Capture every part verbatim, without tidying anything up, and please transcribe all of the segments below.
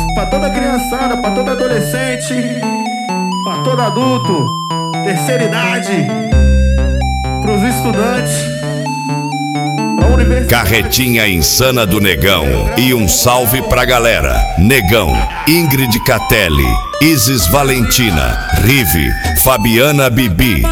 Pra toda criançada, pra todo adolescente, pra todo adulto, terceira idade, pros estudantes, pra universidade. Carretinha Insana do Negão. E um salve pra galera: Negão, Ingrid Catelli, Isis Valentina, Rive, Fabiana Bibi.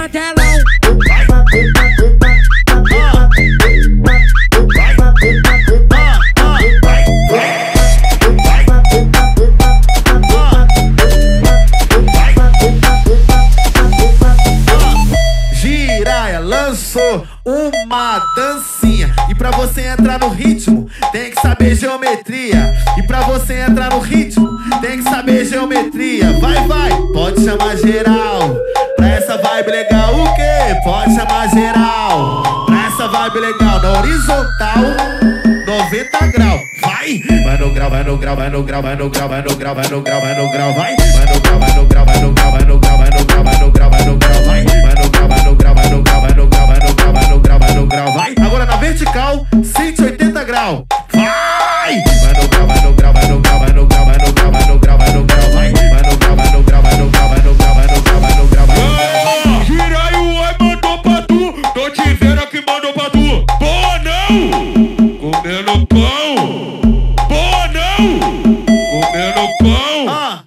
Jiraya lançou uma dancinha, e pra você entrar no ritmo tem que saber geometria. E pra você entrar no ritmo tem que saber geometria. Vai, vai, pode chamar geral pra essa vibe legal. O quê? Pode chamar geral pra essa vibe legal. Na horizontal, noventa graus. Vai, vai no grau, vai no grau, vai no grau, vai no grau, vai no grau, vai no grau, vai no grau, vai, vai no grau, vai no grau, vai no grau, vai no grau, vai no grau, vai no grau, vai no grau, vai, vai no grau, vai no grau, vai no grau, vai no grau, vai no grau, vai no grau, vai no grau, vai. Agora na vertical, cento e oitenta graus. Vai, vai no grau, vai no grau, vai no grau, vai no grau, vai no grau, vai no grau, vai no grau, vai, vai no grau, vai no grau, vai no grau, vai no grau, vai no grau, vai no grau, vai no grau. Gira e o oi mandou pra tu, tô te vendo aqui mandou pra tu. Boa não, comendo pão. Boa não, comendo pão. Ah.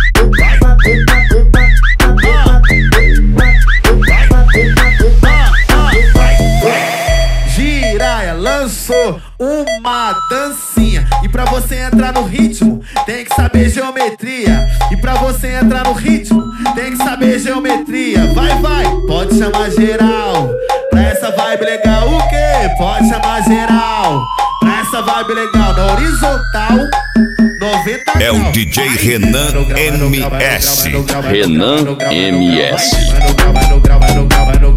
Jiraya lançou uma dancinha, e pra você entrar no ritmo tem que saber geometria. E pra você entrar no ritmo tem que saber geometria. Vai, vai, pode chamar geral pra essa vibe legal. O quê? Pode chamar geral pra essa vibe legal. Na horizontal, noventa graus. É o D J Renan M S. Renan M S. Vai no grau, vai no grau, vai no grau, vai no grau, vai no grau, vai no grau.